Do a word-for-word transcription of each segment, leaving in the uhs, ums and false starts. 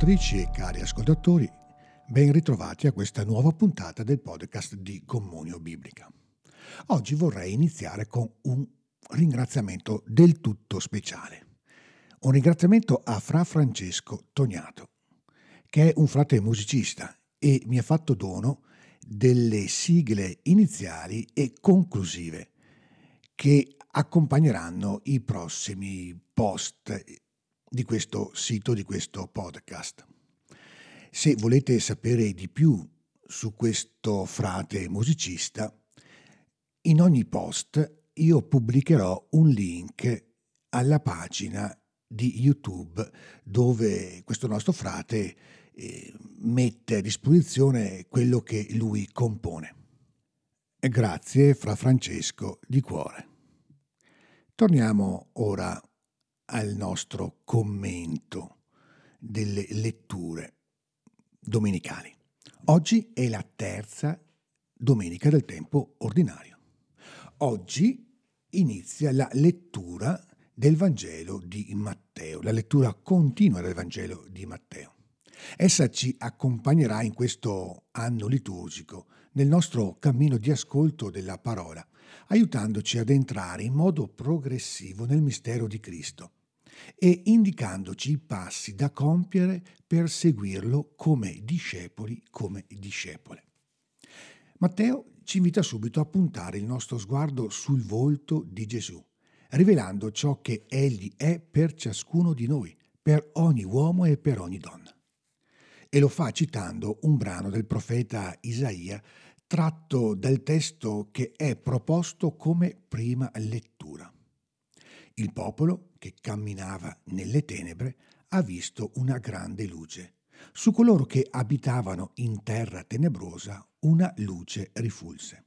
ascoltatrici e cari ascoltatori, ben ritrovati a questa nuova puntata del podcast di Comunio Biblica. Oggi vorrei iniziare con un ringraziamento del tutto speciale. Un ringraziamento a Fra Francesco Tognato, che è un frate musicista e mi ha fatto dono delle sigle iniziali e conclusive che accompagneranno i prossimi post di questo sito, di questo podcast. Se volete sapere di più su questo frate musicista, in ogni post io pubblicherò un link alla pagina di YouTube dove questo nostro frate eh, mette a disposizione quello che lui compone. E grazie, Fra Francesco, di cuore. Torniamo ora al nostro commento delle letture domenicali. Oggi è la terza domenica del tempo ordinario. Oggi inizia la lettura del Vangelo di Matteo, la lettura continua del Vangelo di Matteo. Essa ci accompagnerà in questo anno liturgico nel nostro cammino di ascolto della parola, aiutandoci ad entrare in modo progressivo nel mistero di Cristo e indicandoci i passi da compiere per seguirlo come discepoli, come discepole. Matteo ci invita subito a puntare il nostro sguardo sul volto di Gesù, rivelando ciò che Egli è per ciascuno di noi, per ogni uomo e per ogni donna. E lo fa citando un brano del profeta Isaia tratto dal testo che è proposto come prima lettura. Il popolo che camminava nelle tenebre ha visto una grande luce. Su coloro che abitavano in terra tenebrosa una luce rifulse.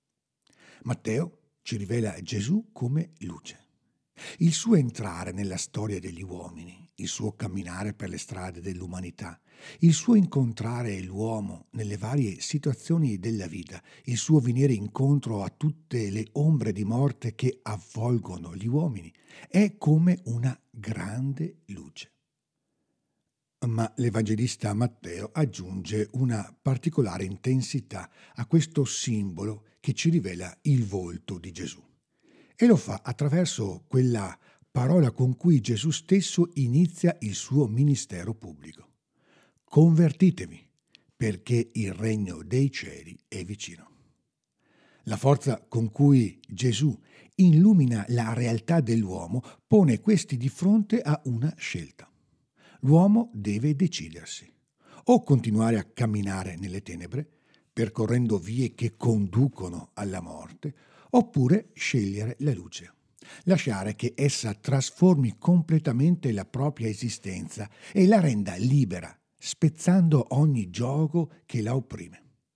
Matteo ci rivela Gesù come luce. Il suo entrare nella storia degli uomini, il suo camminare per le strade dell'umanità, il suo incontrare l'uomo nelle varie situazioni della vita, il suo venire incontro a tutte le ombre di morte che avvolgono gli uomini, è come una grande luce. Ma l'Evangelista Matteo aggiunge una particolare intensità a questo simbolo che ci rivela il volto di Gesù. E lo fa attraverso quella parola con cui Gesù stesso inizia il suo ministero pubblico. Convertitevi, perché il regno dei cieli è vicino. La forza con cui Gesù illumina la realtà dell'uomo pone questi di fronte a una scelta. L'uomo deve decidersi: o continuare a camminare nelle tenebre, percorrendo vie che conducono alla morte, oppure scegliere la luce, lasciare che essa trasformi completamente la propria esistenza e la renda libera, spezzando ogni gioco che la opprime.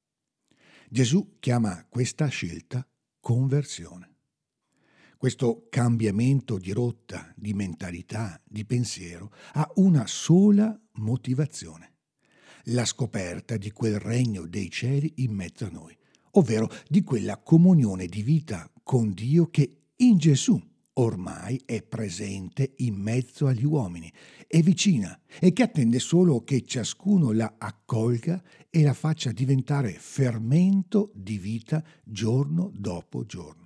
Gesù chiama questa scelta conversione. Questo cambiamento di rotta, di mentalità, di pensiero ha una sola motivazione: la scoperta di quel regno dei cieli in mezzo a noi, ovvero di quella comunione di vita con Dio che in Gesù ormai è presente in mezzo agli uomini, è vicina e che attende solo che ciascuno la accolga e la faccia diventare fermento di vita giorno dopo giorno.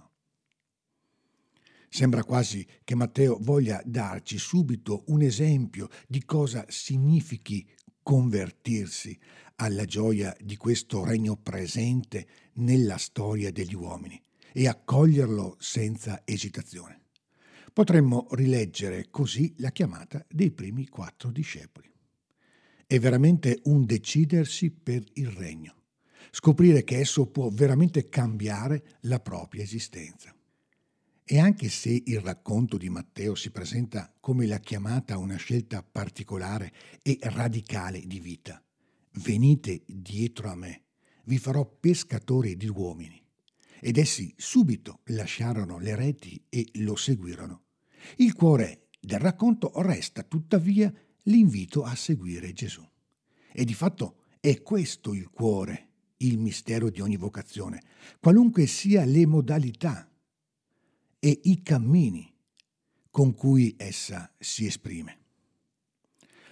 Sembra quasi che Matteo voglia darci subito un esempio di cosa significhi convertirsi alla gioia di questo regno presente nella storia degli uomini e accoglierlo senza esitazione. Potremmo rileggere così la chiamata dei primi quattro discepoli. È veramente un decidersi per il regno, scoprire che esso può veramente cambiare la propria esistenza. E anche se il racconto di Matteo si presenta come la chiamata a una scelta particolare e radicale di vita, venite dietro a me, vi farò pescatori di uomini. Ed essi subito lasciarono le reti e lo seguirono. Il cuore del racconto resta tuttavia l'invito a seguire Gesù. E di fatto è questo il cuore, il mistero di ogni vocazione, qualunque sia le modalità e i cammini con cui essa si esprime.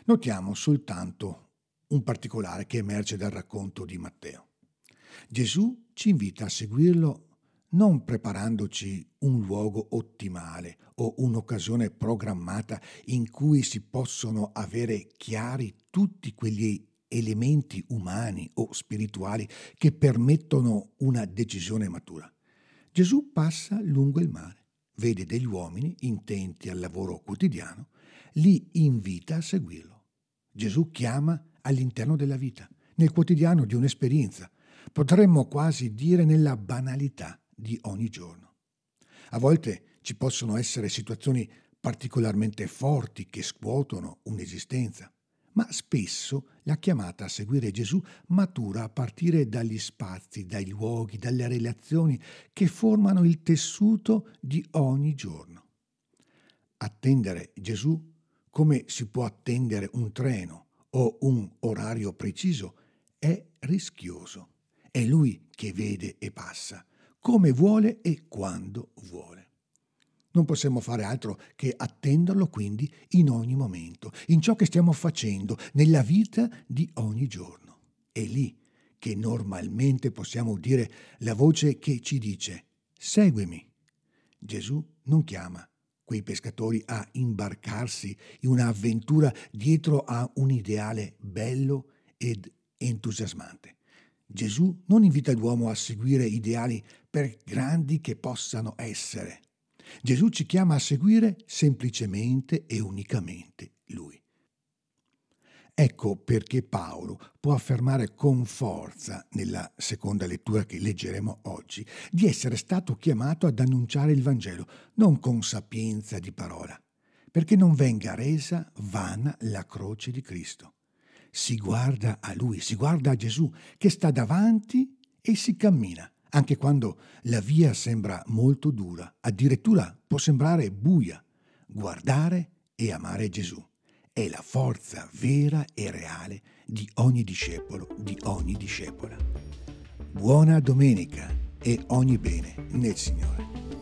Notiamo soltanto un particolare che emerge dal racconto di Matteo. Gesù ci invita a seguirlo non preparandoci un luogo ottimale o un'occasione programmata in cui si possono avere chiari tutti quegli elementi umani o spirituali che permettono una decisione matura. Gesù passa lungo il mare, vede degli uomini intenti al lavoro quotidiano, li invita a seguirlo. Gesù chiama all'interno della vita, nel quotidiano di un'esperienza, potremmo quasi dire nella banalità di ogni giorno. A volte ci possono essere situazioni particolarmente forti che scuotono un'esistenza, ma spesso la chiamata a seguire Gesù matura a partire dagli spazi, dai luoghi, dalle relazioni che formano il tessuto di ogni giorno. Attendere Gesù come si può attendere un treno o un orario preciso è rischioso. È Lui che vede e passa, come vuole e quando vuole. Non possiamo fare altro che attenderlo quindi in ogni momento, in ciò che stiamo facendo, nella vita di ogni giorno. È lì che normalmente possiamo udire la voce che ci dice: seguimi. Gesù non chiama quei pescatori a imbarcarsi in un'avventura dietro a un ideale bello ed entusiasmante. Gesù non invita l'uomo a seguire ideali per grandi che possano essere. Gesù ci chiama a seguire semplicemente e unicamente Lui. Ecco perché Paolo può affermare con forza, nella seconda lettura che leggeremo oggi, di essere stato chiamato ad annunciare il Vangelo, non con sapienza di parola, perché non venga resa vana la croce di Cristo. Si guarda a Lui, si guarda a Gesù che sta davanti e si cammina, anche quando la via sembra molto dura, addirittura può sembrare buia. Guardare e amare Gesù è la forza vera e reale di ogni discepolo, di ogni discepola. Buona domenica e ogni bene nel Signore.